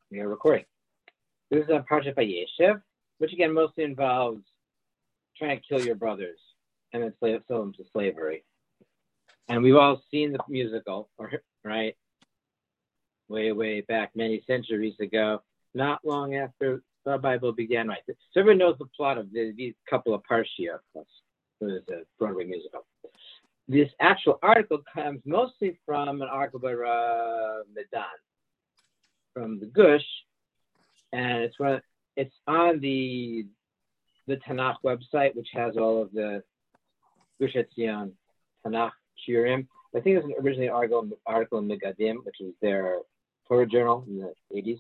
We are recording. This is on Parshat Vayeshev, which again mostly involves trying to kill your brothers and then sell them to slavery. And we've all seen the musical, right? Way back many centuries ago, not long after the Bible began, right? So everyone knows the plot of these couple of Parshiot. There's a Broadway musical. This actual article comes mostly from an article by Medan from the Gush, and it's on the Tanakh website, which has all of the Gush Etzion Tanakh Shiurim. I think it was an originally article in Megadim, which is their Torah journal in the 80s.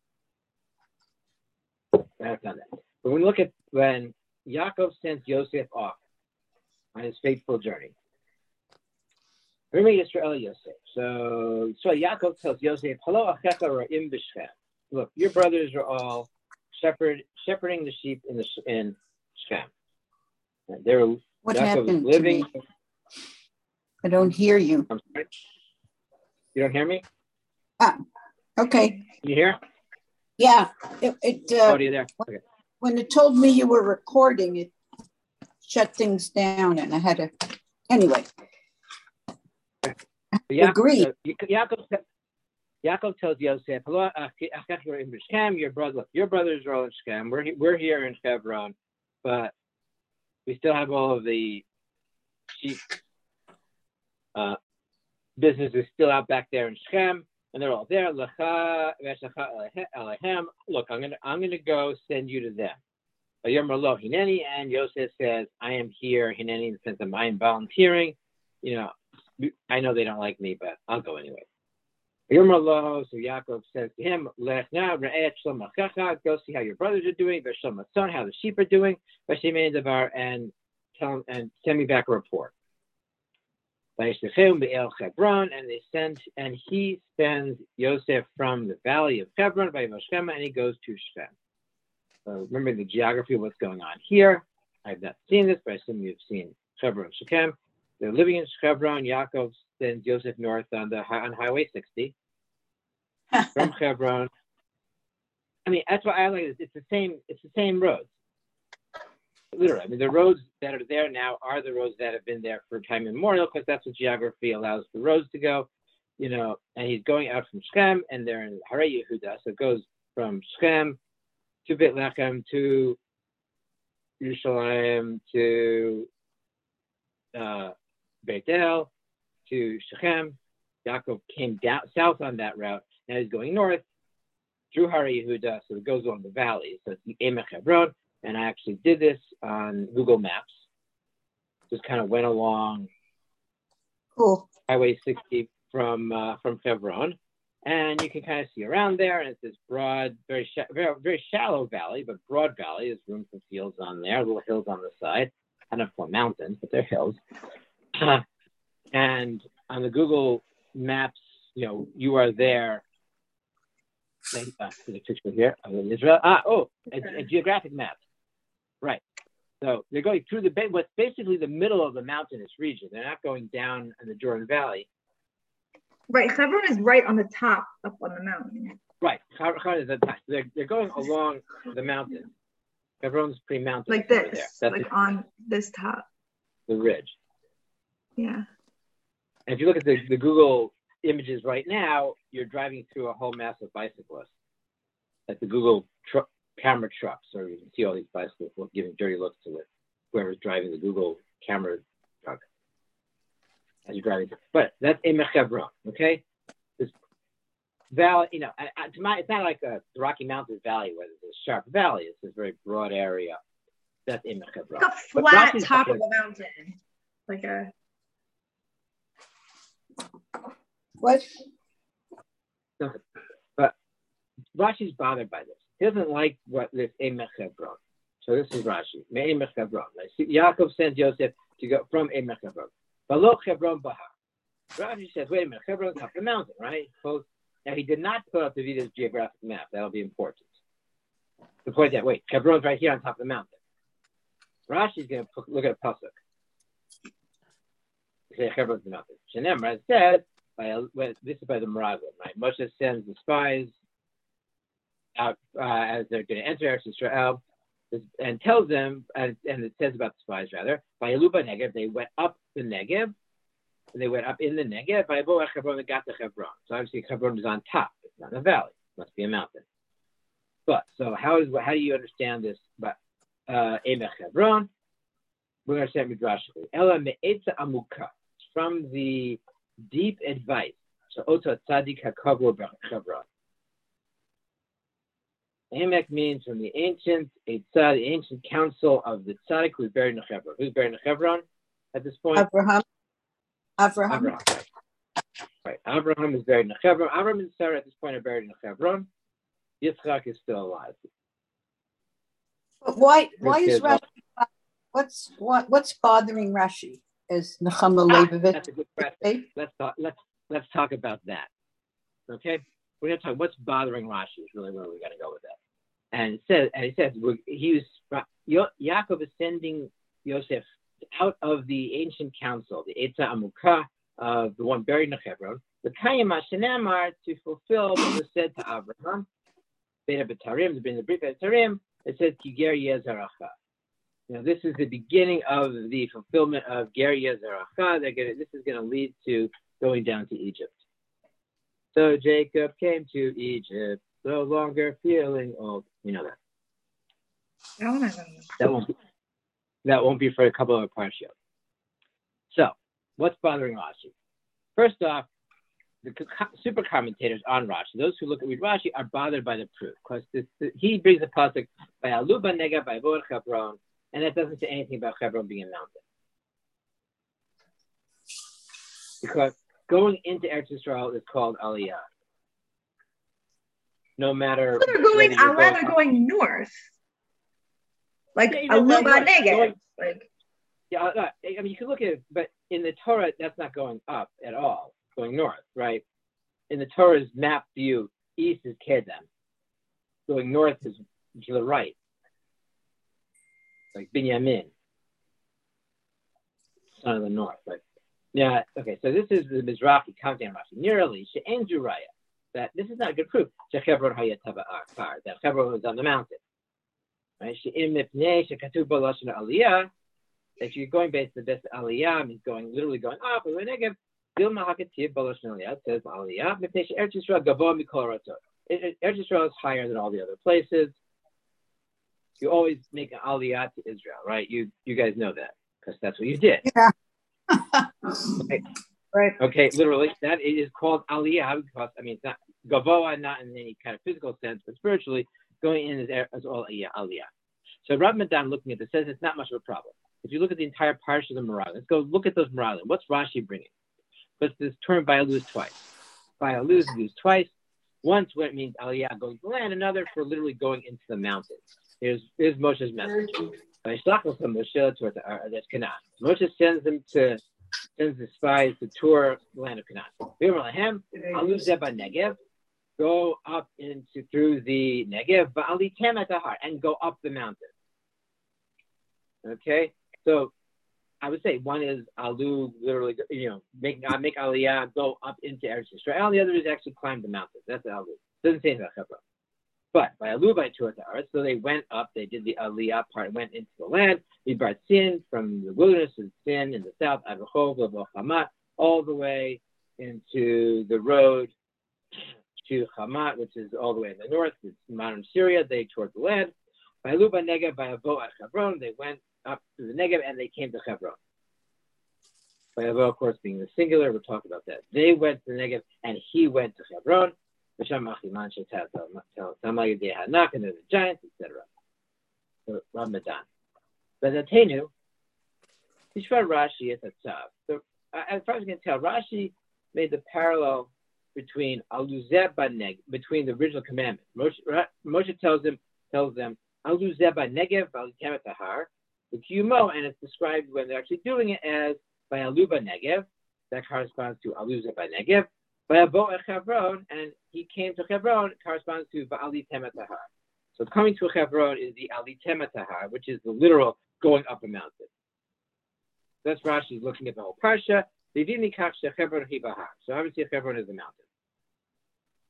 I have done that. But when we look at when Yaakov sends Yosef off on his fateful journey, remember Yisrael Yosef. So Yaakov tells Yosef, "Hello, achecha ra'im b'Shechem." Look, your brothers are all shepherding the sheep in Shechem. What happened living. To me? I don't hear you. I'm sorry. You don't hear me? Okay. Can you hear? Yeah. Are you there? Okay. When it told me you were recording, it shut things down, and I had to. Anyway. Agree. Yaakov tells Yosef, "Hello, your brothers are all in Shechem. We're here in Hebron, but we still have all of the sheep businesses still out back there in Shechem, and they're all there. Look, I'm gonna go send you to them. Hineni, and Yosef says, I am here, Hineni, in the sense of I'm volunteering. I know they don't like me, but I'll go anyway. So Yaakov says to him, go see how your brothers are doing, how the sheep are doing, and send me back a report. And he sends Yosef from the valley of Hebron and he goes to Shechem. So remember the geography of what's going on here. I've not seen this, but I assume you've seen Hebron and Shechem. They're living in Hebron. Yaakov sends Yosef north on Highway 60 from Hebron. I mean, that's why I like it. It's the same roads. Literally, I mean, the roads that are there now are the roads that have been there for time immemorial, because that's what geography allows the roads to go. And he's going out from Shechem, and they're in Harei Yehuda, so it goes from Shechem to Beit Lechem to Yerushalayim to Beit El to Shechem. Yaakov came down south on that route. Now he's going north through Harei Yehuda, so it goes along the valley. So it's the Emek Hebron, and I actually did this on Google Maps. Just kind of went along Highway 60 from Hebron, and you can kind of see around there, and it's this broad, very shallow valley, but broad valley. There's room for fields on there, little hills on the side. I don't know if they're mountains, but they're hills. And on the Google Maps, you are there. There's a picture here of Israel. A geographic map. Right. So they're going through what's basically the middle of the mountainous region. They're not going down in the Jordan Valley. Right. Hebron is right on the top, up on the mountain. Right. Hebron is at the top. They're going along the mountain. Hebron's pretty mountainous. Like this. That's like on this top. The ridge. Yeah. And if you look at the Google images right now, you're driving through a whole mass of bicyclists. Like the Google camera trucks, or you can see all these bicyclists giving dirty looks to whoever's driving the Google camera truck as you're driving through. But that's Emek Hebron, okay? This valley, it's not like the Rocky Mountains Valley where there's a sharp valley. It's this very broad area. That's Emek Hebron. Like a flat top of the mountain. Like a... What? Okay. But Rashi's bothered by this. He doesn't like what this Emek Hebron. So this is Rashi. Emek Hebron. Yaakov sends Yosef to go from Emek Hebron. V'lo Hebron Bahar. Rashi says, wait a minute, Hebron's up the mountain, right? Now he did not put up the Vita's geographic map. That'll be important. To point out, wait, Hebron's right here on top of the mountain. Rashi's going to look at a pasuk. Say Hebron's the mountain. Shenemar said, this is by the Meraglim, right? Moshe sends the spies out as they're going to enter Eretz Yisrael, and tells them, and it says about the spies rather, by Yaluba Negev, they went up the Negev, and they went up in the Negev, by Boa Hebron, they got to Hebron. So obviously Hebron is on top, it's not a valley, it must be a mountain. But, so how do you understand this? But, Emech Hebron, we're going to say midrashically. Ela me'etza amuka, from the deep advice. So Ota Tzadik HaKavur Hebron. Emek means from the ancient Eitzah, the ancient council of the Tzaddik who's buried in Hebron. Who's buried in Hebron at this point? Abraham. Right. Abraham is buried in Hebron. Abraham and Sarah at this point are buried in Hebron. Yitzchak is still alive. But why is Rashi? What's bothering Rashi? Is Nechama Leibovitz? That's a good question. Let's talk about that. Okay, we're going to talk what's bothering Rashi is really where we're going to go with that. And he says Yaakov is sending Yosef out of the ancient council, the Eitzah Amukah, the one buried in Hebron, the Kayama Shenamar, to fulfill what was said to Abraham. Beta B'Tarim, to bring the Brit B'Tarim. It says Kiger Yezaracha. This is the beginning of the fulfillment of Ger Yezaracha. This is going to lead to going down to Egypt. So Jacob came to Egypt, no longer feeling old. You know that. That won't be for a couple of parshiyot. So, what's bothering Rashi? First off, the super commentators on Rashi, those who read Rashi, are bothered by the proof because he brings a pasuk by Aluba Nega by Boer Hebron, and that doesn't say anything about Hebron being a mountain. Because going into Eretz Yisrael is called Aliyah. No matter they're going north. Like Aluba Negev. You can look at it, but in the Torah, that's not going up at all. It's going north, right? In the Torah's map view, east is Kedem. Going north is to the right. Like Binyamin, son of the north. Right? Yeah, okay, so this is the Mizrahi commenting on Rashi. Nearly, She'en Juraya, that this is not a good proof. Shechevron Hayat Tava Akar, that Hebron was on the mountain. Right? She'im Mipnei, Shekatuv Balashon Aliyah, if you're going based on the best Aliyah, means literally going up, and when Negev, Dilma Hakativ Balashon Aliyah, says Aliyah, Mipnei Eretz Yisrael Gavoa Mikol Ratzot. Eretz Yisrael is higher than all the other places. You always make an Aliyah to Israel, right? You guys know that, because that's what you did. Yeah. Right. Okay, literally, that is called Aliyah, because, it's not Gavoa, not in any kind of physical sense, but spiritually, going in as all Aliyah. So Rav Madan, looking at this, says it's not much of a problem. If you look at the entire parsha of the Meraglim, let's go look at those Meraglim. What's Rashi bringing? Because this term Bayaluz twice. Bayaluz is used twice. Once where it means Aliyah, going to the land, another for literally going into the mountains. Here's Moshe's message. Moshe sends the spies to tour the land of Canaan. Go up through the Negev, and go up the mountain. Okay, so I would say one is Alu, literally, make Aliyah, go up into Eretz Yisrael. The other is actually climb the mountain. That's Alu. Doesn't say anything about Hebron. But by Alu, by Tuataret, so they went up, they did the Aliyah part, went into the land. We brought Sin from the wilderness of Sin in the south, Avachov, Hamat, all the way into the road to Hamat, which is all the way in the north. It's modern Syria. They toured the land. By Alu, by Negev, by Avo at Hebron, they went up to the Negev and they came to Hebron. By Avo, of course, being the singular, we'll talk about that. They went to the Negev and he went to Hebron. And then the giants, etc. So Ramadan. But Atenu, Tishvar Rashi at Tzav. So as far as you can tell, Rashi made the parallel between Aluzeh Baneg, between the original commandment. Moshe tells them Aluzeh Banegev, Alikemet Tahar, the Kiyumo, and it's described when they're actually doing it as by Aluba Negev. That corresponds to Aluzeh Banegev. By Abo Hebron, and he came to Hebron, corresponds to Ba'ali Tematahar. So coming to Hebron is the Ali Tematahar, which is the literal going up a mountain. That's Rashi looking at the whole parsha. So obviously Hebron is a mountain.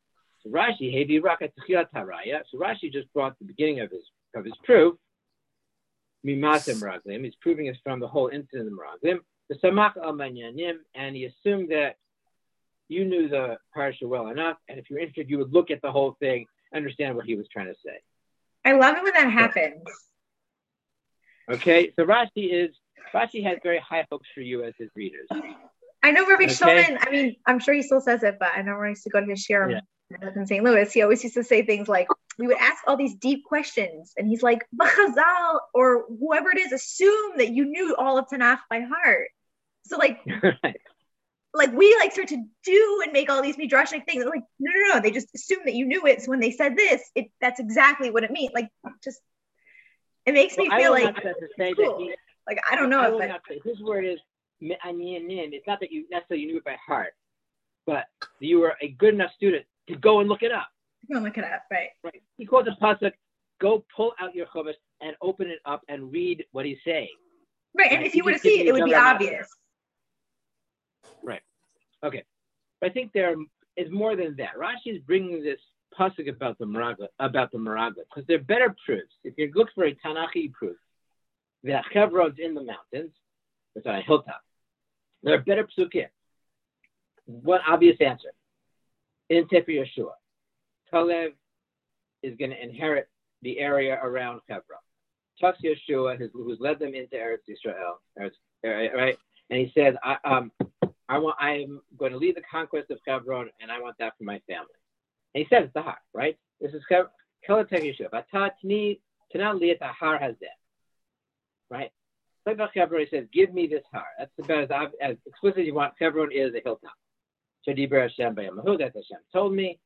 So Rashi, Hevi Raka Tchilat Haraya. So Rashi just brought the beginning of his proof. Mimasa Meraglim. He's proving it's from the whole incident of Meraglim. The Samach al Manyanim, and he assumed that you knew the parsha well enough, and if you're interested, you would look at the whole thing, understand what he was trying to say. I love it when that happens. Okay, so Rashi has very high hopes for you as his readers. I know Rabbi Okay. Shulman, I mean, I'm sure he still says it, but I know when I used to go to his shiur in St. Louis, he always used to say things like, we would ask all these deep questions, and he's like, B'chazal, or whoever it is, assume that you knew all of Tanakh by heart. So like, like we like start to do and make all these midrashic things. Like, no, they just assume that you knew it. So when they said this, that's exactly what it means. Like, just, it makes me feel like, cool. Like, I don't know. I will not say, his word is, it's not that you necessarily knew it by heart, but you were a good enough student to go and look it up. Go look it up, right? Right. He quotes a pasuk, go pull out your chumash and open it up and read what he's saying. Right, and if you were to see it, it would be obvious. Right. Okay. But I think there is more than that. Rashi is bringing this pasuk about the Meraglim, because they're better proofs. If you look for a Tanakhi proof that Hebron's in the mountains, it's on a hilltop, there are better psukim. One obvious answer. In Sefer Yeshua, Kalev is going to inherit the area around Hebron. Talks to Yeshua, who's led them into Eretz Yisrael, right? And he says, I'm going to lead the conquest of Hebron, and I want that for my family. And he says it's the har, right? This is Kalev Yeshua. Tana liat har hazeh, right? So about Hebron, he says, give me this har. That's about as explicit as you want. Hebron is a hilltop. Shadiber Hashem b'yamahu, that Hashem told me.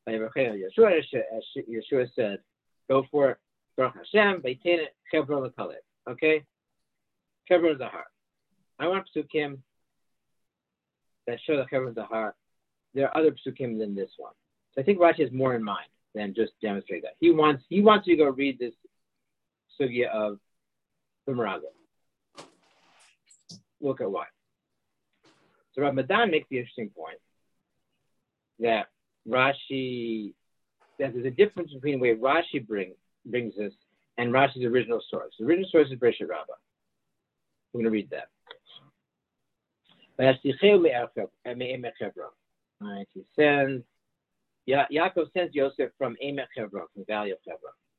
Yeshua said, go for it. Baruch Hashem, b'yitin Hebron l'kalev. Okay? Hebron is a har. I want psukim that show that Hebron is a har. There are other psukim than this one. So I think Rashi has more in mind than just demonstrate that. He wants you to go read this sugya of the Meraglim. Look at why. So Rav Madan makes the interesting point that Rashi, that there's a difference between the way Rashi brings this and Rashi's original source. The original source is Bereshit Rabbah. We're going to read that. Right, he sends, Yaakov sends Yosef from Emek Hebron, from the valley of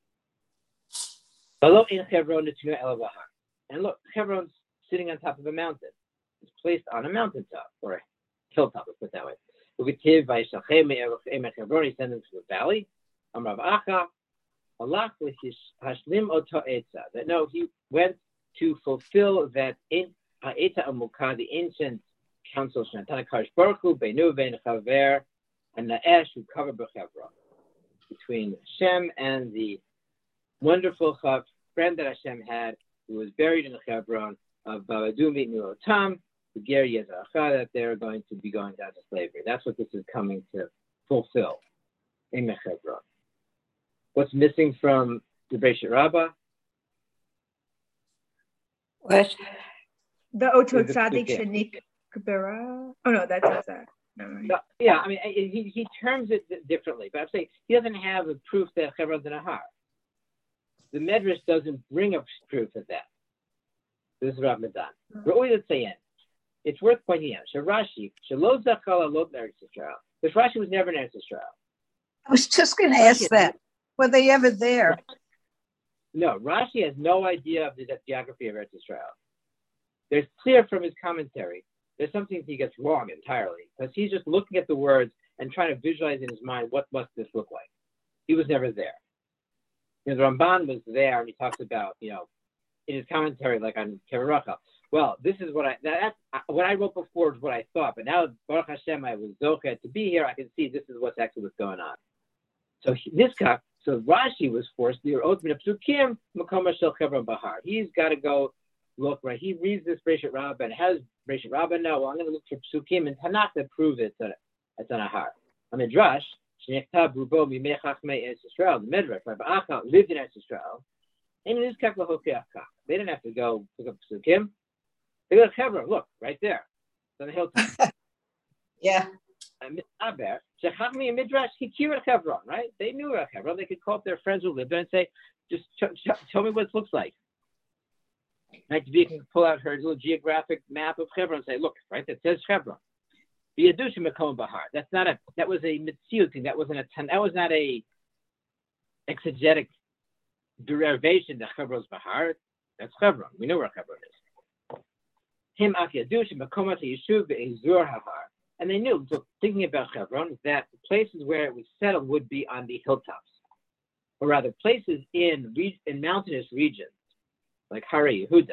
Hebron. And look, Hebron's sitting on top of a mountain. It's placed on a mountaintop, or a hilltop, let's put it that way. He sends them to the valley. That no, he went to fulfill that the ancient council and Naesh, who covered Bechevron, between Hashem and the wonderful friend that Hashem had, who was buried in Hebron, of Babadumi Milotam, the Ger Yezracha, that they're going to be going down to slavery. That's what this is coming to fulfill in Hebron. What's missing from the Bereshit Rabbah? What? The Oto Tzadik Shenik Kabera. Oh no, that's that. No, yeah, I mean, he terms it differently, but I'm saying he doesn't have a proof that Hebron's in a har. The Medrash doesn't bring a proof of that. This is Rav Madan. It's worth pointing out. Rashi, this Rashi was never in Eretz Yisrael. I was just going to ask that. Were they ever there? No, Rashi has no idea of the geography of Eretz Yisrael. There's clear from his commentary, there's something he gets wrong entirely, because he's just looking at the words and trying to visualize in his mind what must this look like. He was never there. The Ramban was there, and he talks about, in his commentary, like on Kevarachah. Well, this is what I wrote before is what I thought, but now Baruch Hashem, I was zocheh to be here. I can see this is what's going on. So Rashi was forced to open up Psukim Makoma Shel Hebron Bahar. He's got to go look right. He reads this Bereshit Rabbah and has Bereshit Rabbah now. Well, I'm going to look for Psukim and Tanakh that prove it's on a har. A Midrash Shnechtav Rubo Mimei Chachmei Eretz Yisrael. The Midrash Rabbi Acha lived in Eretz Yisrael. And it is Kach Lahokei Achach. They didn't have to go pick up Psukim. They go to Hebron. Look right there. It's on the hilltop. Yeah. Misaber, Shechachmi and Midrash Hikira Hebron, right? They knew about Hebron. They could call up their friends who lived there and say, just tell me what it looks like. Right? Tzvi can pull out her little geographic map of Hebron and say, look, right, that says Hebron. That was a mitzvah thing. That was not a exegetic derivation that Hebron's Bahar. That's Hebron. We know where Hebron is. Him af yadush makomat yishuv be'ezur havar. And they knew, so thinking about Hebron, that the places where it was settled would be on the hilltops, or rather places in mountainous regions, like Hare Yehuda.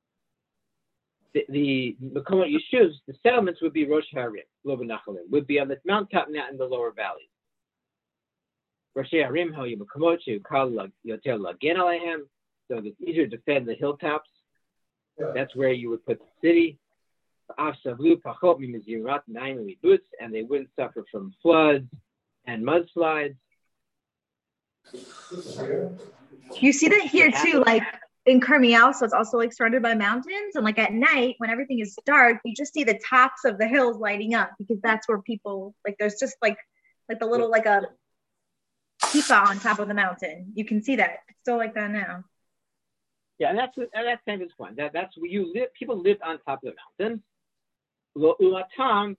The Makomot Yeshuvs, the settlements would be Rosh Harim, Lo B'Nachalim, would be on the mountaintop, not in the lower valleys. Rosh Harim, how you Makomot Kal Yotel Lagen Alehem, so it's easier to defend the hilltops. That's where you would put the city. And they wouldn't suffer from floods and mudslides. You see that here too, like in Carmiel, so it's also like surrounded by mountains, and like at night when everything is dark, you just see the tops of the hills lighting up, because that's where people, like, there's just like the little, like a kippah on top of the mountain. You can see that. It's still like that now. Yeah, and that's kind of the point. That's where you live. People lived on top of the mountains. And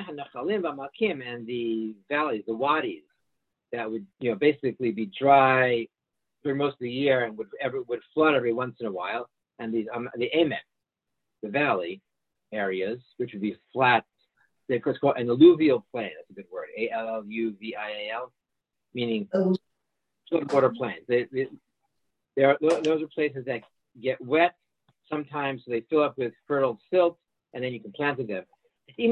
the valleys, the wadis, that would basically be dry for most of the year and would flood every once in a while. And these the Emek, the valley areas, which would be flat, they're called an alluvial plain. That's a good word. Alluvial, meaning water plains. Those are places that get wet sometimes, so they fill up with fertile silt, and then you can plant them. They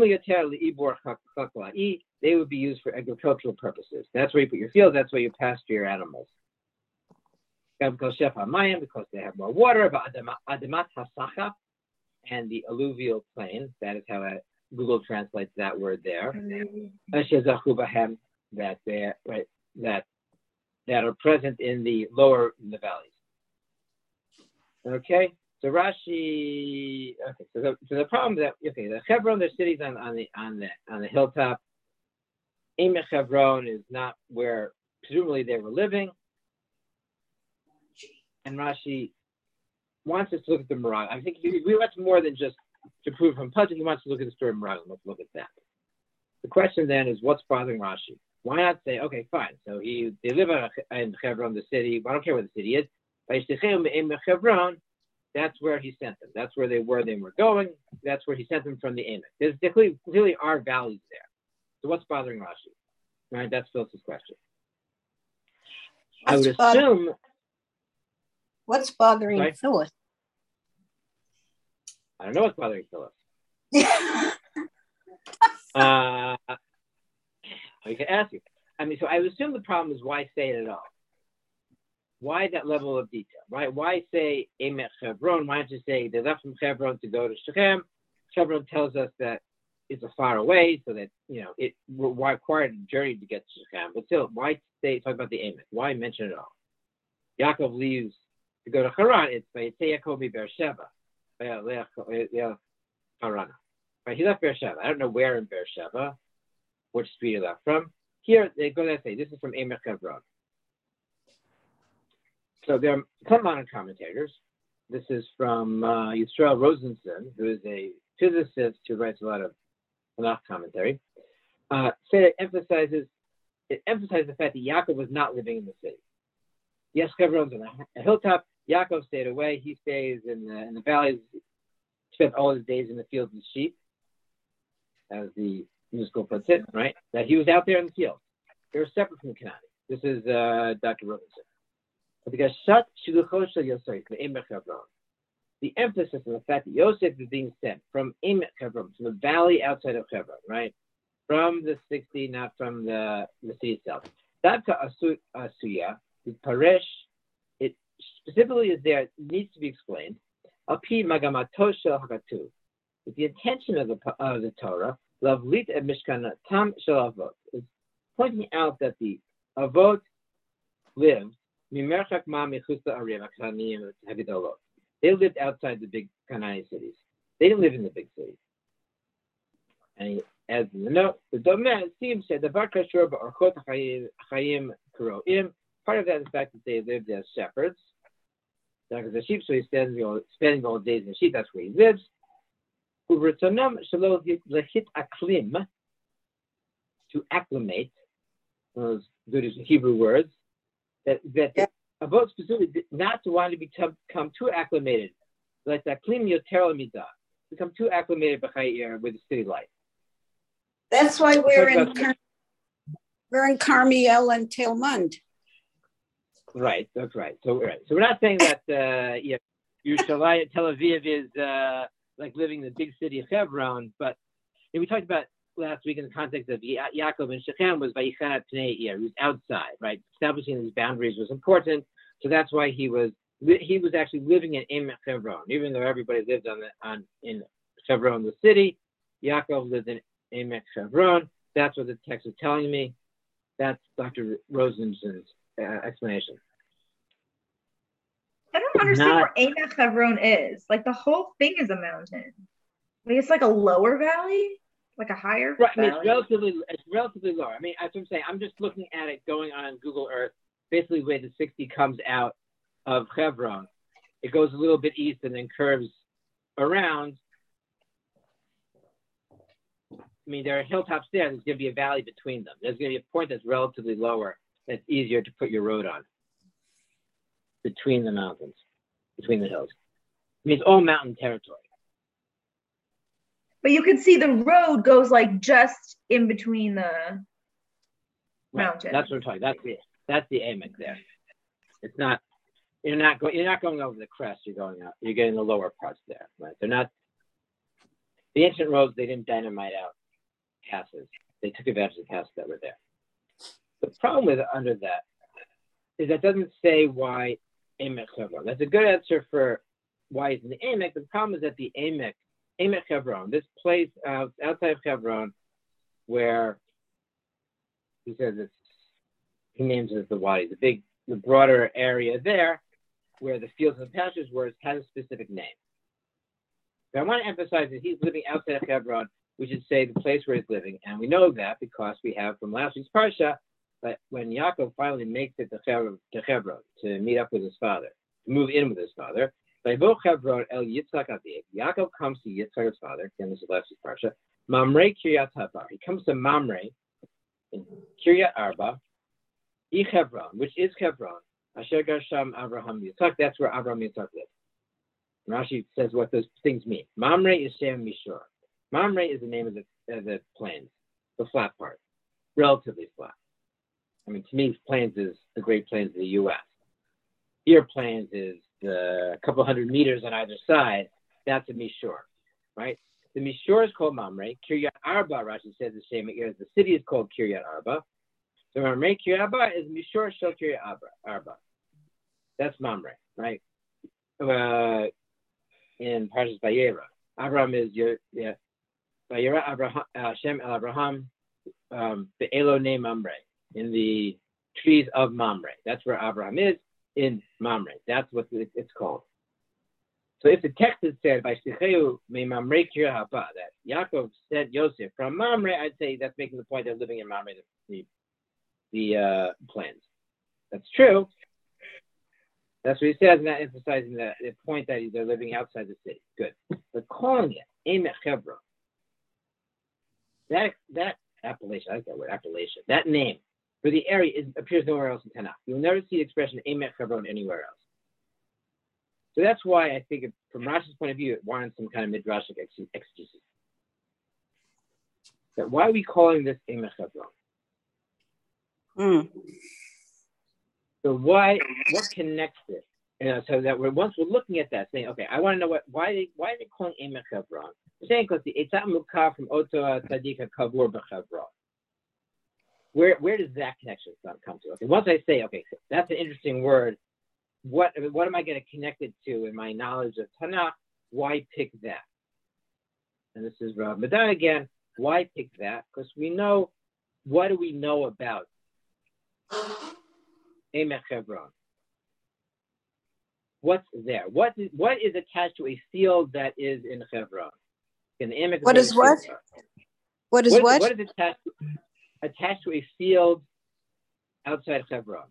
would be used for agricultural purposes. That's where you put your fields. That's where you pasture your animals. Because they have more water. And the alluvial plain. That is how Google translates that word there. That are present in the valleys. Okay. So Rashi, so the problem that the Hebron, there's cities on the hilltop. Emek Hebron is not where presumably they were living, and Rashi wants us to look at the Meraglim. I think we want more than just to prove from Pasuk. He wants to look at the story of Meraglim. Let's look at that. The question then is, what's bothering Rashi? Why not say, okay, fine. So they live in Hebron, the city. I don't care where the city is. Hebron. That's where he sent them. That's where they were going. That's where he sent them from the Emek. There clearly are valleys there. So what's bothering Rashi? Right, that's Phyllis's question. I would assume. What's bothering Phyllis? I don't know what's bothering Phyllis. I can ask you. So I would assume the problem is, why say it at all? Why that level of detail, right? Why say Emek Hebron? Why don't you say they left from Hebron to go to Shechem? Hebron tells us that it's a far away, so that it required a journey to get to Shechem. But still, why talk about the Emek? Why mention it all? Yaakov leaves to go to Haran. It's by Yaakov Beersheba. Harana. Right? He left Beersheba. I don't know where in Beersheba, which street he left from. Here they go there, say this is from Emek Hebron. So there are some modern commentators. This is from Yisrael Rosenson, who is a physicist who writes a lot of Tanakh commentary. Say it emphasizes the fact that Yaakov was not living in the city. Yes, Hebron's on a hilltop. Yaakov stayed away. He stays in the valleys. Spent all his days in the fields with sheep, as the musical puts it. Right? That he was out there in the field. They were separate from Canaan. This is Dr. Rosenson. The emphasis on the fact that Yosef is being sent from Emek Hebron, from the valley outside of Hebron, right? From the 60, not from the city itself. Dabka Asuya, the Paresh, it specifically is there, it needs to be explained. Api Magamato Shel Hakatu. With the intention of the Torah, Lavlit et Mishkan Tam Shel Avot, is pointing out that the Avot lived. They lived outside the big Canaanite cities. They didn't live in the big cities. as in the note, the domain, it seems that the Bakashur Orchot Chaim Kuroim, part of that is the fact that they lived as shepherds. Because the sheep, so he's spending all days in the sheep, that's where he lives. Uvritonam Shalom Lehit Aklim, to acclimate, those good Hebrew words, that about specifically not to want to become too acclimated, like that Klim Yoter Midah, become too acclimated with the city life. That's why we're in Carmiel and Telmund. Right, that's right. So we're not saying that Yerushalayim, Tel Aviv is like living in the big city of Hebron, but we talked about last week in the context of Yaakov and Shechem was Vayichanat Pnei Ir, he was outside, right? Establishing these boundaries was important, so that's why he was actually living in Emek Hebron, even though everybody lived in Hebron, the city. Yaakov lived in Emek Hebron. That's what the text is telling me. That's Dr. Rosensen's explanation. I don't understand where Emek Hebron is. Like the whole thing is a mountain. Like it's like a lower valley, like a higher valley. I mean, it's relatively lower. I mean, that's what I'm saying. I'm just looking at it going on Google Earth. Basically, where the 60 comes out of Hebron, it goes a little bit east and then curves around. I mean, there are hilltops there. There's going to be a valley between them. There's going to be a point that's relatively lower. That's easier to put your road on between the mountains, between the hills. I mean, it's all mountain territory. But you can see the road goes like just in between the mountains. That's what I'm talking. That's the Emek there. It's not. You're not going over the crest. You're going up. You're getting the lower parts there. Right? They're not. The ancient roads. They didn't dynamite out passes. They took advantage of the passes that were there. The problem with under that is that doesn't say why Emek Hebron. That's a good answer for why it's in the Emek. The problem is that the Emek Hebron, this place outside of Hebron, where he says he names it the Wadi, the broader area there, where the fields and pastures were, has a specific name. But I want to emphasize that he's living outside of Hebron. We should say the place where he's living, and we know that because we have from last week's parsha. But when Yaakov finally makes it to Hebron to meet up with his father, to move in with his father, Hebron el Yitzchak Aviv, Yaakov comes to Yitzchak's father. Again, this is last week's parsha. Mamre Kiryat Habar. He comes to Mamre in Kiryat Arba, Hebron, which is Hebron. Asher Gersham Abraham Yitzchak. That's where Abraham Yitzchak lived. Rashi says what those things mean. Mamre is Shem Mishor. Mamre is the name of the plains, the flat part, relatively flat. I mean, to me, plains is the Great Plains of the U.S. Here, plains is a couple hundred meters on either side. That's a Mishor, right? The Mishor is called Mamre. Kiryat Arba, Rashi says the same here. The city is called Kiryat Arba. So Mamre Kiryat Arba is Mishor Shel Kiryat Arba. That's Mamre, right? In Parshas Vayera, Abraham is Vayera Abraham Shem El Abraham Be'elo Ne Mamre, in the trees of Mamre. That's where Abraham is, in Mamre. That's what it's called. So if the text had said by Shicheu Me Mamre Kiryat Arba, that Yaakov sent Yosef from Mamre, I'd say that's making the point they're living in Mamre, the plains. That's true. That's what he says, not emphasizing the point that they're living outside the city. Good. But calling it Emek Hebron, that appellation, I like that word, appellation, that name for the area appears nowhere else in Tanakh. You'll never see the expression Emek Hebron anywhere else. So that's why I think, from Rashi's point of view, it warrants some kind of midrashic exegesis. But why are we calling this Emek Hebron? So what connects it? So that once we're looking at that, saying, okay, I want to know why are they calling Emek Hebron? They're saying because the Eitzah Mukah from Oto Tzaddik HaKavur B'Chevron. Where does that connection come to? Okay, once I say, okay, that's an interesting word. What am I going to connect it to in my knowledge of Tanakh? Why pick that? And this is Rav Madan again. Why pick that? Because we know, what do we know about Emek Hebron? What's there? What is attached to a field that is in Hebron? In the Emek, what is what? What is what? What is attached to a field outside Hebron?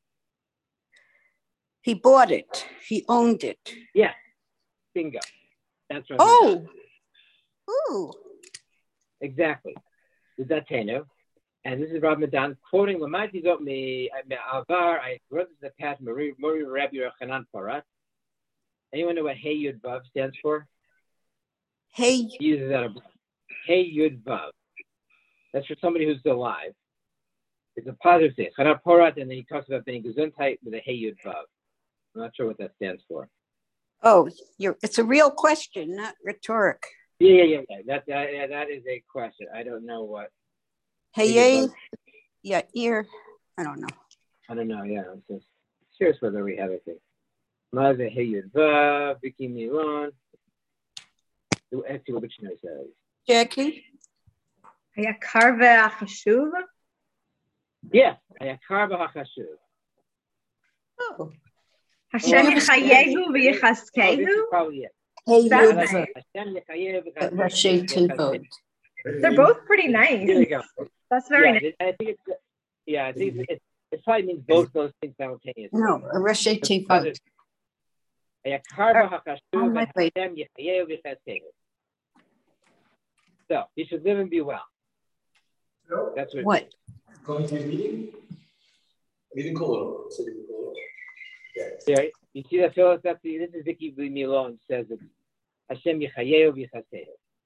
He bought it. He owned it. Yeah, bingo. That's right. Oh, ooh. Exactly. Zatenu. And this is Rav Madan quoting Lamati Zot me Alvar. I wrote this in the past. Mori Rabbi Yochanan Parat. Anyone know what Hey Yud Vav stands for? Hey. He uses that. Hey Yud Vav. That's for somebody who's still alive. It's a positive thing. Chanan Parat, and then he talks about being gesundheit with a Hey Yud Vav. I'm not sure what that stands for. Oh, it's a real question, not rhetoric. Yeah. That is a question. I don't know what. Hey, yeah, ear. I don't know. Yeah. I'm just curious whether we have anything. Maze Hey Yud Vav, Vicky Milan. Let's see what dictionary says. Jackie? Hayakar ve'achashuv? Yes, Hayakar v'hachashuv. Oh. Hashem yichayehu v'yichaskehu? This is probably it. Hey, That's nice. Hashem yichayev v'chaskehu. Rashi Tevot. They're both pretty nice. Here we go. That's very nice. I think it probably means both those things simultaneously. No, Rashi Tevot. Hayakar v'hachashuv Hashem yichayev v'chaskehu. So you should live and be well. That's What? Going to a meeting? Meeting call. Yeah, you see that, Phyllis? This is Vicky Milon says it. Hashem yichayehu v'yichasehu.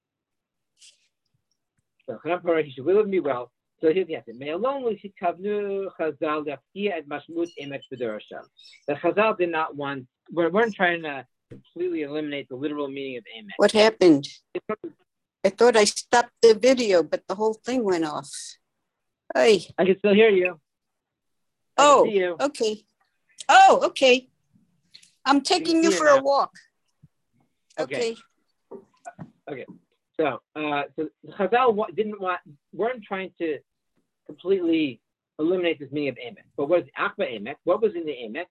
So he should live and be well. So here's the answer. May alone kavnu Chazal leftia et mashmut emet b'derasham. The Chazal did not want. We're trying to completely eliminate the literal meaning of emet. What happened? I thought I stopped the video, but the whole thing went off. Hey. I can still hear you. Oh, see you. okay. Oh, okay. I'm taking you for a walk. Okay. So Chazal weren't trying to completely eliminate this meaning of emet. But what is Akba emet? What was in the emet?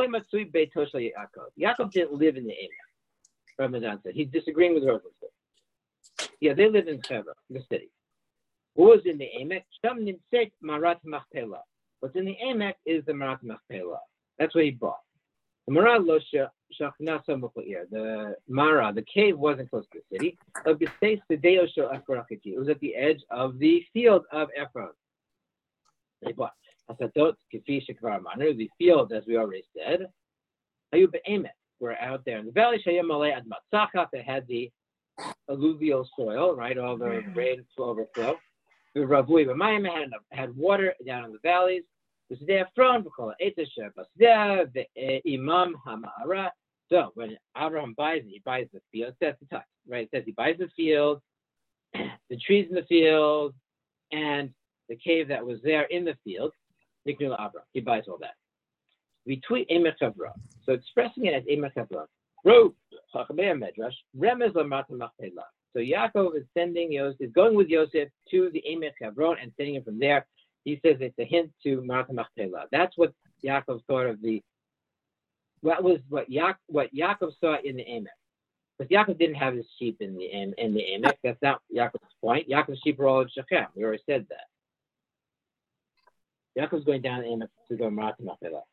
Yaakov didn't live in the emet. Ramadan said he's disagreeing with Rosenthal. Yeah, they live in Hebron, the city. What was in the Emek? Sham nimtzet Marat Machpelah. What's in the Emek is the Marat Machpelah. That's what he bought. The Mara lo shachnasa mukhir. The Mara, the cave, wasn't close to the city. It was at the edge of the field of Ephron. They bought. Asatot kifi shekvar manu. The field, as we already said, Ayu be'emet. We're out there in the valley. Shayam malei ad matzachah. They had the alluvial soil, right? All the rain overflow. The Ravui B'mayim had water down in the valleys. This is the Ephron. We call it Etesher Basdeh, the Imam Hamara. So when Abraham buys it, he buys the field. That's the touch, right? It says he buys the field, the trees in the field, and the cave that was there in the field. Niknul Abraham. He buys all that. We tweet Emet Hebron. So expressing it as Emet Hebron. Ro Chachamei Medrash Remez Lamat Machpelah. So Yaakov is going with Yosef to the Emet Hebron and sending him from there. He says it's a hint to Marat Machpelah. That's what Yaakov thought of what Yaakov saw in the Emet. Because Yaakov didn't have his sheep in the Emet. That's not Yaakov's point. Yaakov's sheep were all in Shechem. We already said that. Yaakov's going down the Emet to go to Marat Machpelah.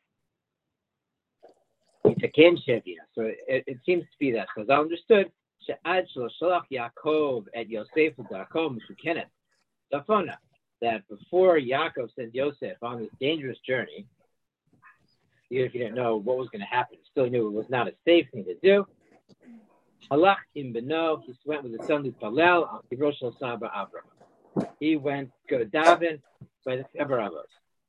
So it seems to be that because I understood Yaakov at Yosef that before Yaakov sent Yosef on this dangerous journey, even if he didn't know what was going to happen, still knew it was not a safe thing to do. Halach im beno, he went with his son to Palel al Kibrosh al Saba Avraham. He went to go to Daven by the Eberavos.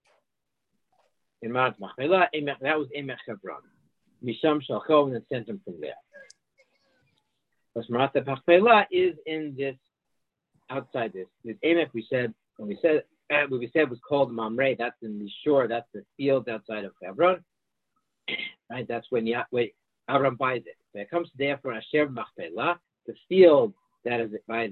In Marat Machpelah, that was Emet Hebron. Misham Shalcho, and then sent him from there. Because Marat Machpelah is in this, outside this. This Emek we said was called Mamre. That's in the shore. That's the field outside of Hebron. Right. That's when Avram buys it. So it comes there for Asher Machpelah, the field that is by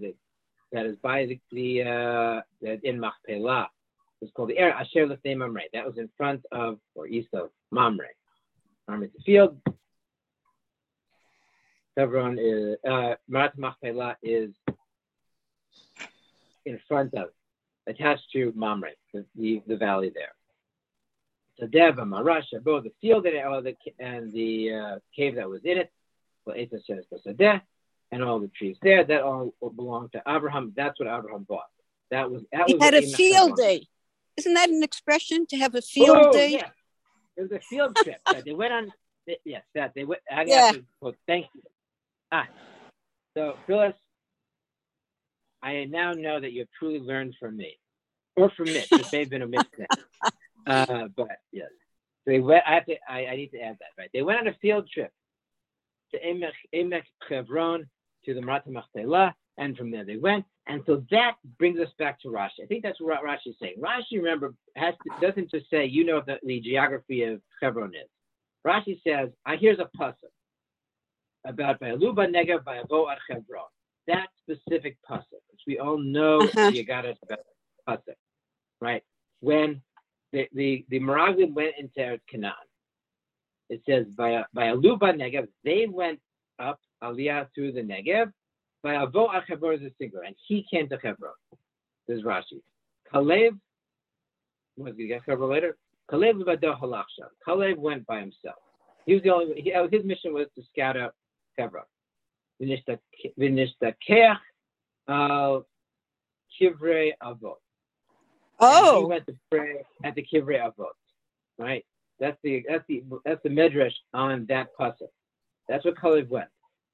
the in Machpelah. It's called the Asher Lefnei Mamre. That was in front of or east of Mamre. Mamre is the field. Hebron is Marat Machpelah is in front of, attached to Mamre, the valley there. So Deva, Marasha, both the field and the cave that was in it, and all the trees there, that all belonged to Abraham. That's what Abraham bought. That was He had a field day. Isn't that an expression, to have a field day? Yeah. It was a field trip that they went on. Yes, that they went. Thank you. So Phyllis, I now know that you have truly learned from me, or from Mitch. This may have been a mistake. But yes, so they went. I need to add that, right? They went on a field trip to Emek Chevron, to the Marat Machpelah, and from there they went. And so that brings us back to Rashi. I think that's what Rashi is saying. Rashi, remember, doesn't just say, you know, the geography of Hebron is. Rashi says, here's a pasuk about Va'aluba Negev Va'avo Ad Hebron. That specific pasuk, which we all know the Agadah about pasuk, right? When the Meraglim went into Eretz Canaan, it says Va'aluba Negev, they went up Aliyah through the Negev. Va'avo Ad Hebron is a singular, and he came to Hebron. This is Rashi. Kalev, was he get Hebron later? Kalev V'ado Halachshav. Kalev went by himself. He was the only. His mission was to scout out Hebron. V'nishtakech al Kivrei Avot. Oh, he went to pray at the Kivrei Avot. Right. That's the medrash on that pasuk. That's what Kalev went.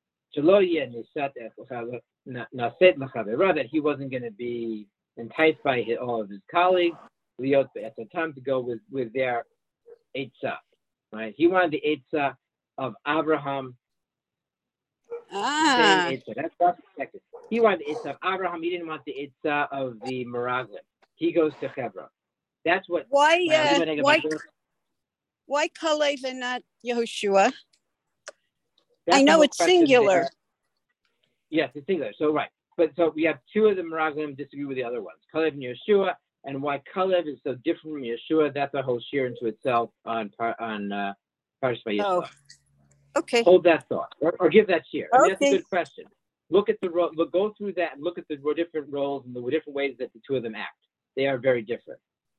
That he wasn't going to be enticed by all of his colleagues, at the time, to go with their Eitzah, right? He wanted the Eitzah of Abraham. Same Eitzah. That's perspective. He wanted the Eitzah of Abraham. He didn't want the Eitzah of the Meraglim. He goes to Hebron. That's what. Why Kalev and not Yehoshua? I know it's singular. There. Yes, it's singular. So right, but so we have two of the Meraglim disagree with the other ones, Kalev and Yeshua, and why Kalev is so different from Yeshua. That's a whole shir into itself on Parshas Vayishlach. Oh, okay. Hold that thought, or give that shir. I mean, that's a good question. Look at go through that and look at the different roles and the different ways that the two of them act. They are very different.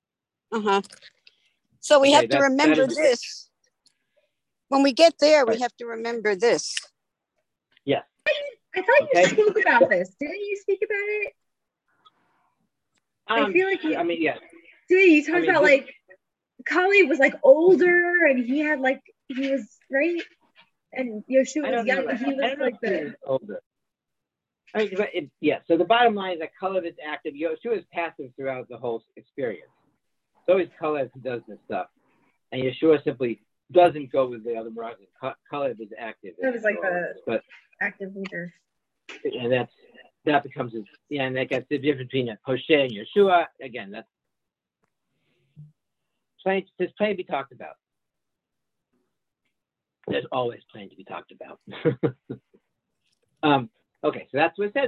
So we have to remember this. When we get there, we have to remember this. Yes. I thought you spoke about this. Didn't you speak about it? I feel like you. Yes. You talked about like Kalev was like older, and he was right, and Yeshua was young. He was like older. So the bottom line is that Kalev is active. Yeshua is passive throughout the whole experience. So is Kalev who does this stuff, and Yeshua simply doesn't go with the other Meraglim. Kalev is active. It was like the active leader. And that becomes and that gets the difference between Hosea and Yeshua. Again, there's plenty to be talked about. There's always plenty to be talked about. Okay, so that's what it says.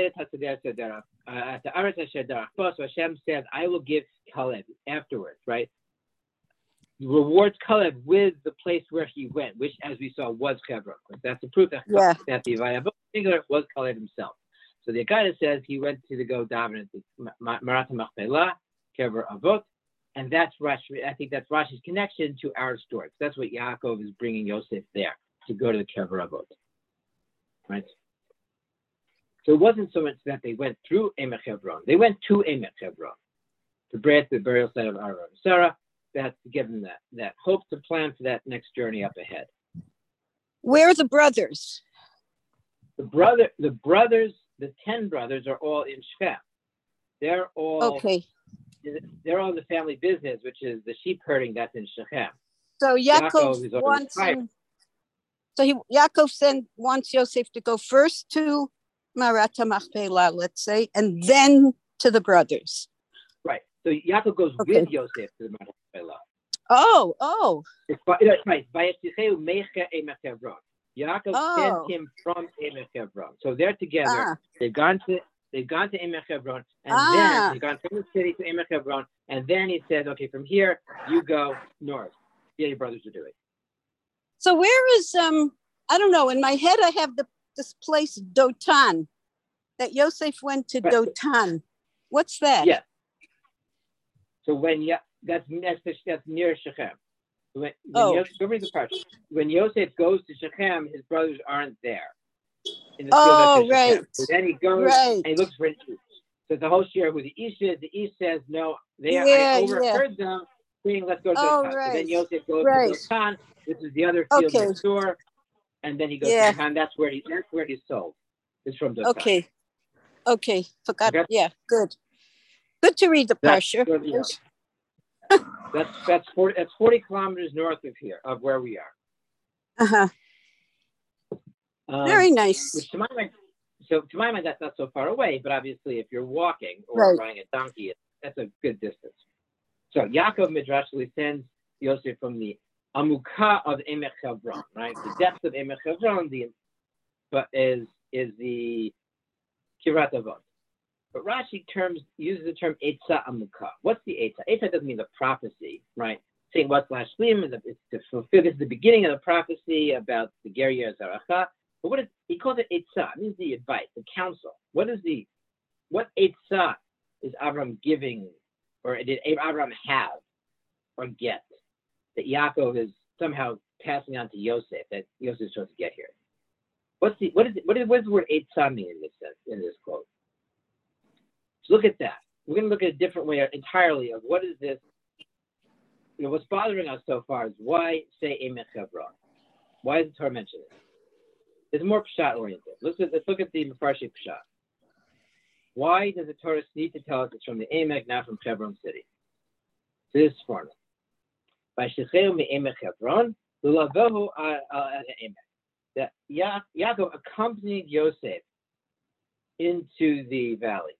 So Hashem says, I will give Kalev afterwards, right? Rewards Kalev with the place where he went, which, as we saw, was Hebron. That's the proof that the Vayavo singular was Kalev himself. So the Agadah says he went to go daven at the Marat Machpelah, Kever Avot, and that's Rashi. I think that's Rashi's connection to our story. That's what Yaakov is bringing Yosef there to go to the Kever Avot, right? So it wasn't so much that they went through Emek Hebron; they went to Emek Hebron to pray at the burial site of Avraham and Sarah. That's to give them that hope to plan for that next journey up ahead. Where are the brothers? The brothers, the 10 brothers are all in Shechem. They're all They're all in the family business, which is the sheep herding. That's in Shechem. So Yaakov wants. Yaakov wants Yosef to go first to Marat Machpelah, let's say, and then to the brothers. Right. So Yaakov goes with Yosef to the Marat Machpelah. Oh. It's right. Yaakov sent him from Emek Hebron. So they're together. They've gone to Emek Hebron, and then they've gone from the city to Emek Hebron, and then he says, okay, from here you go north. Yeah, your brothers are doing. So where is I don't know. In my head, I have this place Dotan, that Yosef went to Dotan. What's that? Yeah. So that's near Shechem. When Yosef, go read the part. When Yosef goes to Shechem, his brothers aren't there in the field of Shechem. Right. So then he goes and he looks for an east. So the whole share who the east is. The east says no. I overheard them saying, "Let's go to Dotan." Right. So then Yosef goes to Dotan. This is the other field next door, and then he goes to Dotan. That's where he's sold. It's from Dotan. Okay. Forgot. Okay. Yeah. Good to read the parsha. That's 40 kilometers north of here, of where we are. Very nice. Which to my mind, that's not so far away. But obviously, if you're walking or riding a donkey, that's a good distance. So Yaakov Midrashli sends Yosef from the Amukah of Emek Hebron, right? The depth of Emek Hebron, is the Kirat Avot. But Rashi uses the term Eitzah Amukah. What's the Eitzah? Eitzah doesn't mean the prophecy, right? Saying what's Lashlim is to fulfill. This is the beginning of the prophecy about the Ger Yer Zaracha. But he calls it Eitzah. It means the advice, the counsel. What Eitzah is Avram giving, or did Avram have or get that Yaakov is somehow passing on to Yosef, that Yosef is supposed to get here? What does the word Eitzah mean in this quote? So look at that. We're going to look at a different way entirely of what is this. What's bothering us so far is why say Emek Hebron? Why does the Torah mention it? It's more Pshat oriented. Let's look at the Mefarshi Pshat. Why does the Torah need to tell us it's from the Emek, not from Hebron city? So this is formula. By Shecheu me Emek Hebron, Lulavohu al Emek. That Yaakov accompanied Yosef into the valley.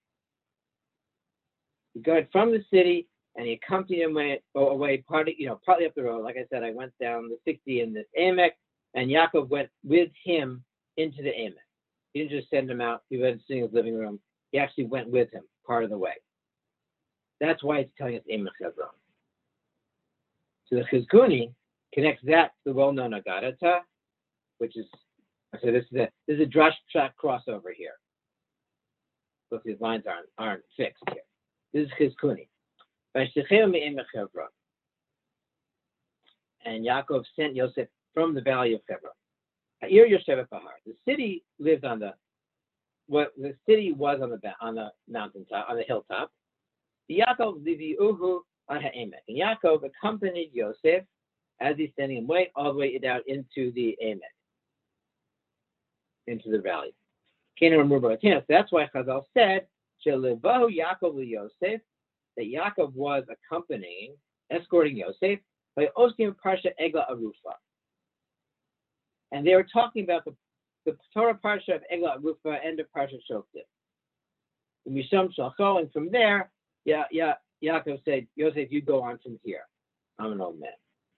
He got from the city and he accompanied him away partly up the road. Like I said, I went down the 60 in this Emek, and Yaakov went with him into the Emek. He didn't just send him out. He went sitting in his living room. He actually went with him part of the way. That's why it's telling us Emek Hebron. So the Chizkuni connects that to the well-known Agadata, which is, so this is a Drash Pshat crossover here. Look, these lines aren't fixed here. This is Chizkuni. And Yaakov sent Yosef from the valley of Hebron. The city lived the city was on the mountaintop, on the hilltop. Yaakov and Yaakov accompanied Yosef as he's sending him away, all the way down into the Emek, into the valley. So that's why Chazal said, Yaakov Yosef, that Yaakov was escorting Yosef by Ostim Parsha Egla Arufa. And they were talking about the Torah Parsha of Egla Arufa and the Parsha Shoftim. And from there, Yaakov said, Yosef, you go on from here. I'm an old man.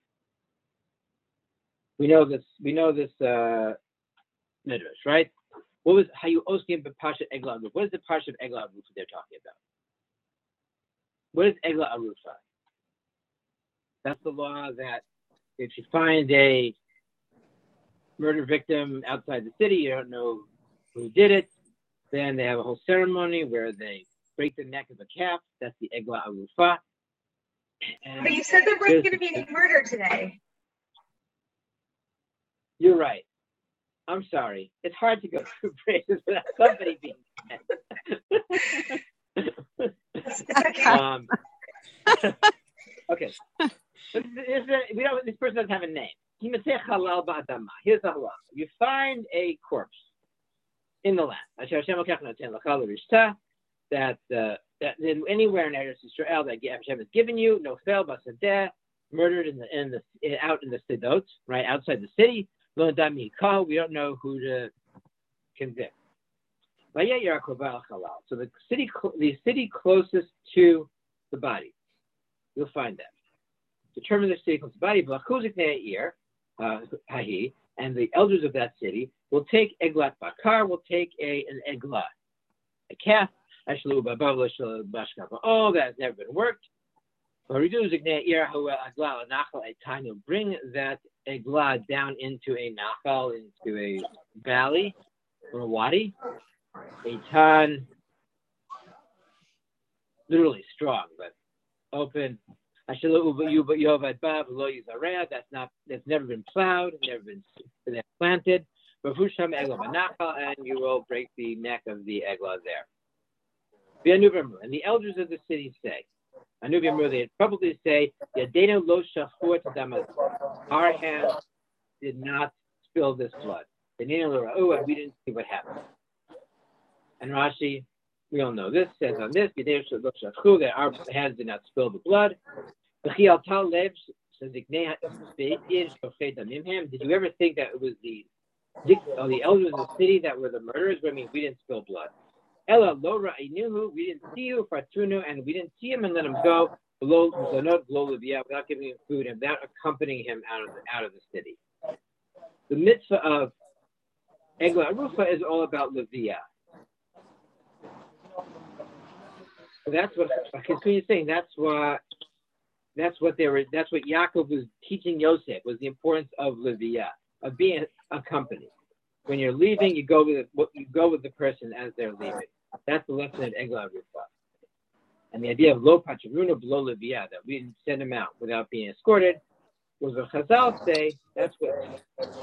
We know this Midrash, right? What was how you Oskim Parsha Egla Arufa? What is the Parsha of Egla Arufa they're talking about? What is Egla Arufa? That's the law that if you find a murder victim outside the city, you don't know who did it, then they have a whole ceremony where they break the neck of a calf. That's the Egla Arufa. But you said there wasn't going to be any murder today. You're right. I'm sorry. It's hard to go through praises without somebody being dead. Okay. This person doesn't have a name. Here's the halal. You find a corpse in the land. That anywhere in Eretz Yisrael that Hashem has given you, nofel basadeh, murdered out in the sidot, right outside the city. We don't know who to convict. So the city closest to the body, you'll find that. Determine the city closest to the body, and the elders of that city will take eglat bakar, will take an eglat, a calf. Oh, that's never been worked. You'll bring that eglah down into a nachal, into a valley or a wadi. Eitan literally strong, but open. That's never been plowed, never been planted. And you will break the neck of the eglah there. And the elders of the city say, they probably say, our hands did not spill this blood. And we didn't see what happened. And Rashi, we all know this, says on this, that our hands did not spill the blood. Did you ever think that it was the elders of the city that were the murderers? I mean, we didn't spill blood. Ella Lora Inuhu, we didn't see you, Fatunu, and we didn't see him and let him go without giving him food and without accompanying him out of the city. The mitzvah of Eglah Arufa is all about Leviah. So that's what Kisuni is saying. That's what Yaakov was teaching Yosef, was the importance of Leviah, of being accompanied. When you're leaving, you go with the person as they're leaving. That's the lesson of Eglah Arufa. And the idea of lo pacharuna below Leviah, that we didn't send him out without being escorted, was what Chazal say. That's what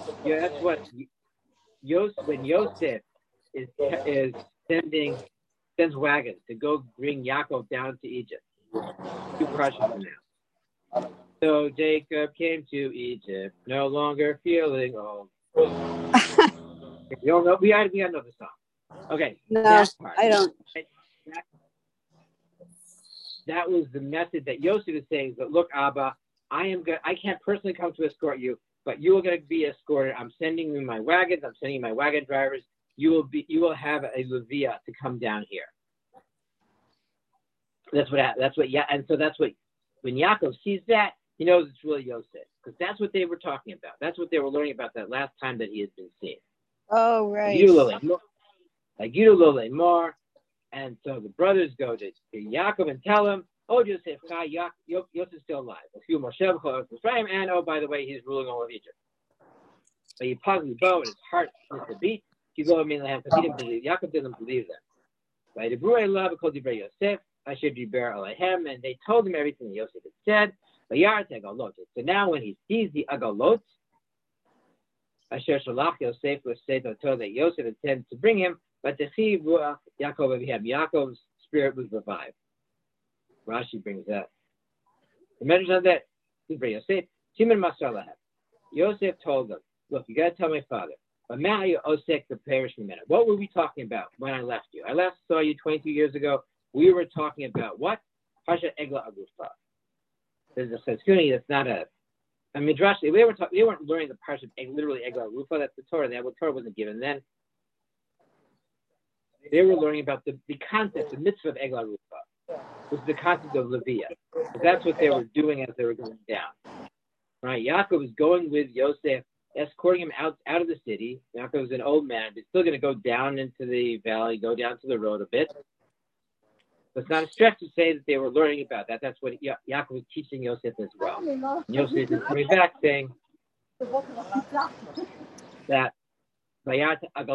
when Yosef is sends wagons to go bring Yaakov down to Egypt. Two parshas from now. So Jacob came to Egypt, no longer feeling old. You all know, we gotta know the song. Okay. No, part, I don't. That was the message that Yosef is saying. But look, Abba, I can't personally come to escort you, but you are going to be escorted. I'm sending you my wagons. I'm sending you my wagon drivers. You will have a Leviah to come down here. And so that's what when Yaakov sees that, he knows it's really Yosef, because that's what they were talking about. That's what they were learning about that last time that he had been seen. Oh, right. Like Yudulole more. And so the brothers go to Yaakov and tell him, oh, Yosef is still alive. And oh, by the way, he's ruling all of Egypt. But he positively bow and his heart missed a beat. Because he didn't believe. Yaakov didn't believe them. And they told him everything that Yosef had said. So now when he sees the agalot, Yosef was said that Yosef intended to bring him, but the Yaakov's spirit was revived. Rashi brings that. The message on that, Yosef told them, look, you got to tell my father. What were we talking about when I left you? I last saw you 22 years ago. We were talking about what? Pasha Eglah Arufa. There's a Cheskuni that's not a. I mean, Midrash, they weren't learning the Pasha literally Eglah Arufa. That's the Torah. The Torah wasn't given then. They were learning about the concept, the mitzvah of Eglah Arufa, which is the concept of Leviah. That's what they were doing as they were going down. Right? Yaakov was going with Yosef, escorting him out of the city. Yaakov was an old man. He's still going to go down into the valley, go down to the road a bit. But it's not a stretch to say that they were learning about that. That's what Yaakov was teaching Yosef as well. And Yosef is coming back saying that you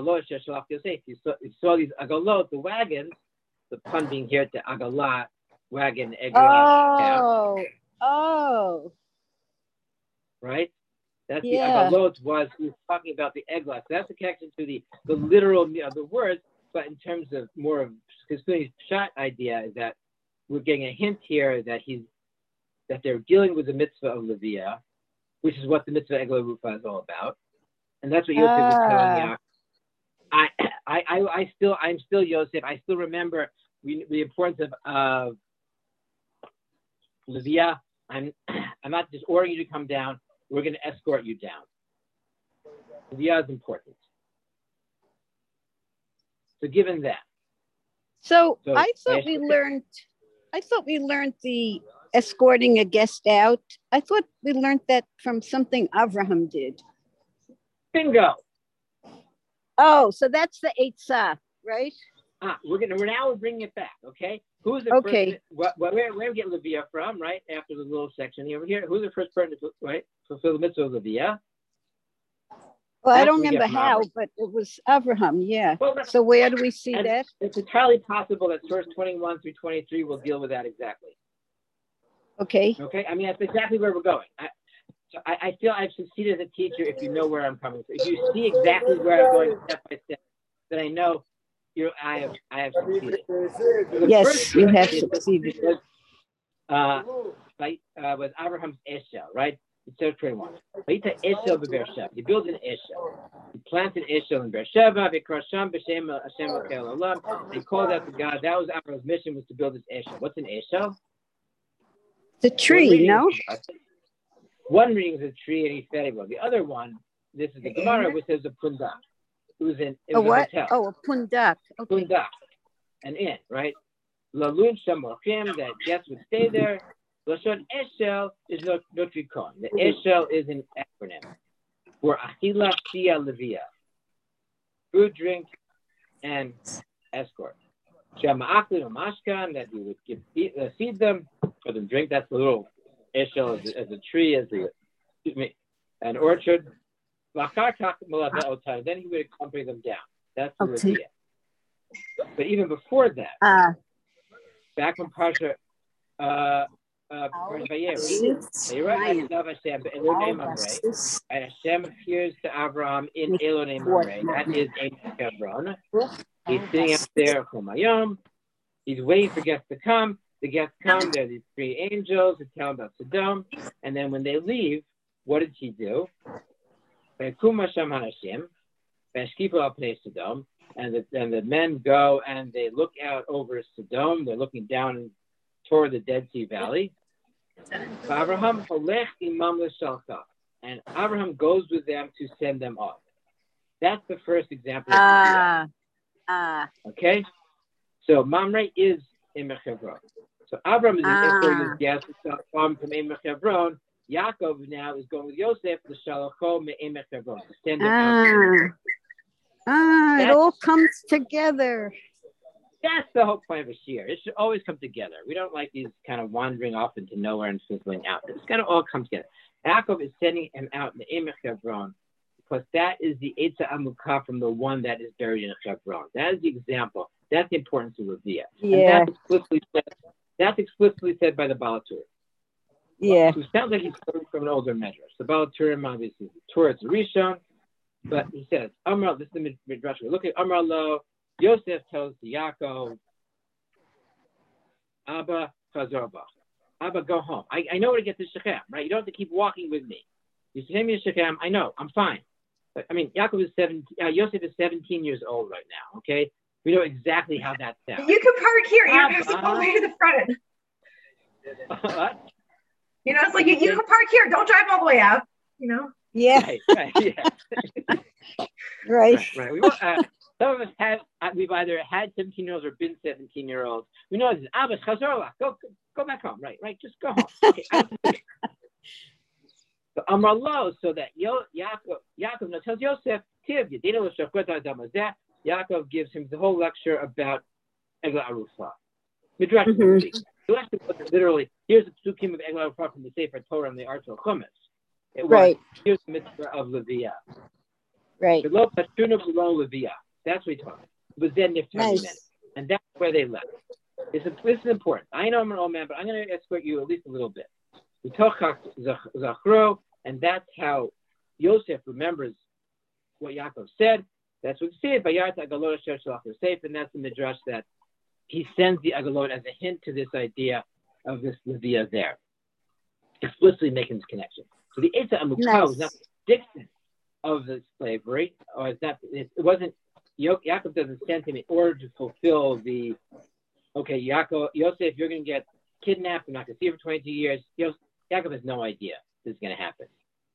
saw these agalot, the wagons, the pun being here to agalat, wagon, eglah. Oh. Right? That's the agalot was he was talking about the eglah. So that's the connection to the literal the words, but in terms of more of Kisuni's shot idea is that we're getting a hint here that they're dealing with the mitzvah of Leviah, which is what the mitzvah Eglah Arufa is all about. And that's what Yosef was telling Yaakov. I'm still Yosef. I still remember the importance of Leviah. I'm not just ordering you to come down. We're going to escort you down. Leviah is important. So given that. So I thought we learned the escorting a guest out. I thought we learned that from something Avraham did. Bingo. Oh, so that's the Eitzah, right? We're bringing it back, okay? Who's the okay? First? Where we get Leviah from, right? After the little section over here, who's the first person to fulfill the mitzvah of Leviah? Well, I don't remember how, but it was Abraham, yeah. Well, so where do we see that? It's entirely possible that verse 21 through 23 will deal with that exactly. Okay. Okay. I mean, that's exactly where we're going. I feel I've succeeded as a teacher if you know where I'm coming from. If you see exactly where I'm going step by step, then I know I have succeeded. Yes, you have succeeded. Was Abraham's Eshel, right? It's 21. He built an Eshel. He planted Eshel in Beersheba. They called out to God. That was Abraham's mission, was to build this Eshel. What's an Eshel? The tree, no? One reading is a tree, and he fed it well. The other one, this is the Gemara, which says a pundak. It was a hotel. Oh, a pundak. Okay. Pundak, an inn, right? Lalun Shamochim, that guests would stay there. Lashon Eshel is Notrikon. The Eshel is an acronym for Achila Shia Levia, food, drink, and escort. Shama'aklin or Mashkan, that you would feed them, for them drink. That's the little Eshel as a tree, an orchard. Then he would accompany them down. That's the Levia. But even before that, back from Parsha and Hashem appears to Abraham in Elonei Mamre. That is Ein Hebron. He's sitting up there for Mayom. He's waiting for guests to come. The guests come. There are these three angels who tell him about Sodom. And then when they leave, what did he do? And the men go and they look out over Sodom. They're looking down toward the Dead Sea Valley. And Abraham goes with them to send them off. That's the first example. Okay? So Mamre is in Hebron. So Abraham is in guest from Hebron. Yaakov now is going with Yosef to Shalacho Me'emek Hebron to send them out. It all comes together. That's the whole point of a shear. It should always come together. We don't like these kind of wandering off into nowhere and fizzling out. It's got to all come together. Yaakov is sending him out in the Emek Hebron because that is the Eitzah Amukah from the one that is buried in Hebron. That is the example. That's the importance of Leviah. Yeah. And that's explicitly said by the Baal Tur. Yeah. Who sounds like he's coming from an older measure. So Baal Turim obviously is the Torah, it's a Rishon, but he says, Amar, this is the Midrash. Look at Amar Lo. Yosef tells to Yaakov, Abba Chazor Bach. Abba, go home. I know where to get to Shechem, right? You don't have to keep walking with me. You send me to Shechem. I know. I'm fine. But, I mean, Yosef is 17 years old right now, okay? We know exactly how that sounds. You can park here. You don't have to go all the way to the front. What? You know, it's like you can park here. Don't drive all the way out, you know? Yeah. Right, yeah. Right. We some of us we've either had 17-year-olds or been 17-year-olds. We know this. Abba, Chazor, go back home. Right. Just go home. Okay. So Amar Lo, so that Yaakov now tells Yosef, Yaakov gives him the whole lecture about Eglah Arufah. Midrash literally, here's the psukim of Eglah Arufah from the Sefer Torah and the Arts of Chumash. Here's the mitzvah of Leviah. Right. That's what he taught. It was then nice. And that's where they left. This is important. I know I'm an old man, but I'm going to escort you at least a little bit. We talk Zachro, and that's how Yosef remembers what Yaakov said. That's what he said. Bayat Agalot Asher Shalach Yosef, and that's the midrash that he sends the Agalot as a hint to this idea of this Leviah there, explicitly making this connection. So the Eitzah Amukah was not prediction of the slavery, or it wasn't. Yaakov doesn't send him in order to fulfill the, Yosef, you're going to get kidnapped. You're not going to see her for 22 years. Yaakov has no idea this is going to happen.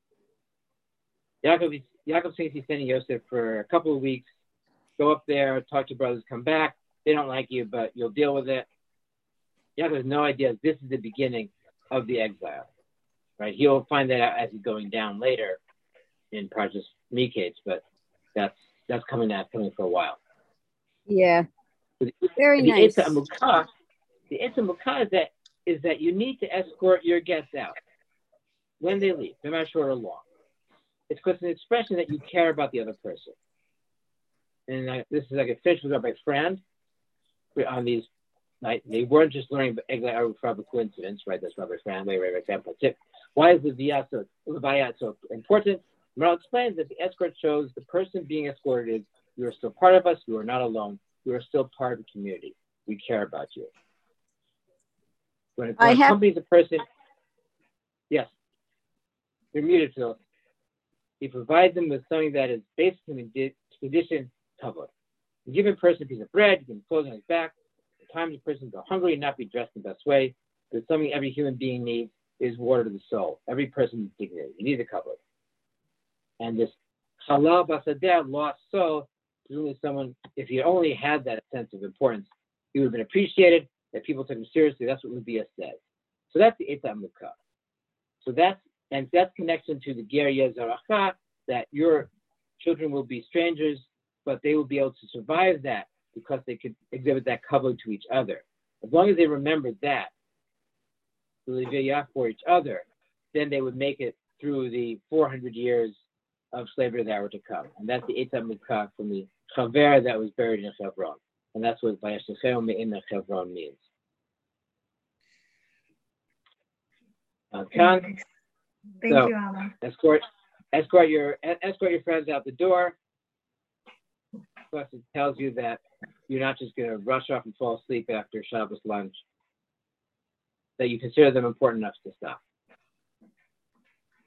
Yaakov thinks he's sending Yosef for a couple of weeks. Go up there, talk to your brothers, come back. They don't like you, but you'll deal with it. Yaakov has no idea this is the beginning of the exile. Right? He'll find that out as he's going down later in Parshas Miketz, but that's coming for a while. Yeah. Very nice. The Eitzah Mukah is that you need to escort your guests out when they leave, no matter short or long. it's because it's an expression that you care about the other person. And this is like a fish with my friend on these. They weren't just learning from a coincidence, right? That's Rabbi family, right? Example tip. Why is the Levaya so important? Maral explains that the escort shows the person being escorted, you are still part of us, you are not alone, you are still part of the community. We care about you. When it accompanies a person, yes, you're muted, Phil. You provide them with something that is basic condition covered. You give a person a piece of bread, you can clothes on his back. At times a person go hungry and not be dressed in the best way. There's something every human being needs is water to the soul. Every person needs dignity. You need a cover. And this halal basadeh, lost soul, presumably someone, if he only had that sense of importance, he would have been appreciated, that people took him seriously. That's what Lubia says. So that's the Eitzah Mukah. So that's connection to the Ger Yezaracha, that your children will be strangers, but they will be able to survive that because they could exhibit that kavod to each other. As long as they remember that, for each other, then they would make it through the 400 years of slavery that were to come. And that's the Eitzah Mukah from the Chaver that was buried in Hebron. And that's what Vayashechem Me'im Hebron means. Thank you, Amma. Escort your friends out the door. Plus, it tells you that you're not just going to rush off and fall asleep after Shabbos lunch. That you consider them important enough to stop.